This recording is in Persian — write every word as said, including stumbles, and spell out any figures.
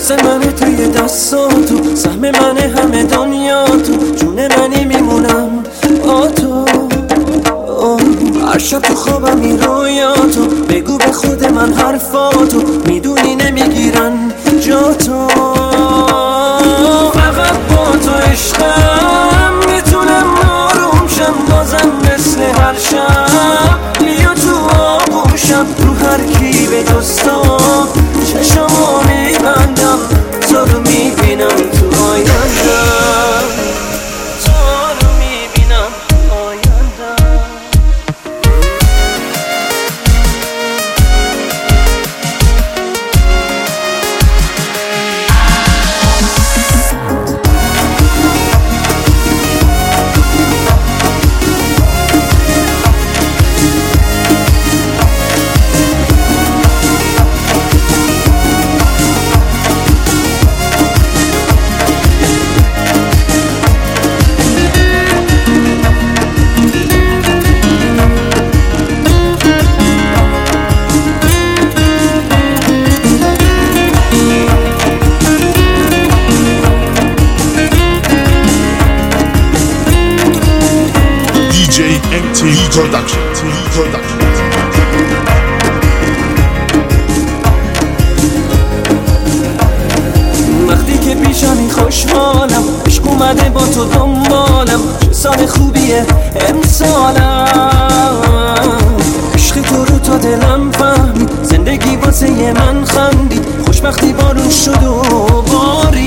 دست منه توی دستاتو، سهم منه همه دنیا تو، جون منی میمونم با تو. هر شب تو خوابم این رویاتو، بگو به خود من حرفاتو، میدونی نمیگیرن جا تو. فقط با تو عشقم میتونم آروم شم، بازم مثل هر شب بیا تو آغوشم. رو هر کی به جستا چشمو میبندم، تو رو میبینم تو آیندم، تو رو میبینم آیندم. ام تی Production. وقتی که پیشمی خوشحالم، عشق اومده با تو دنبالم، چه سال خوبیه امسالم. عشق تو رو تا دلم فهمید، زندگی واسه من خندید، خوشبختی بارون شد و باری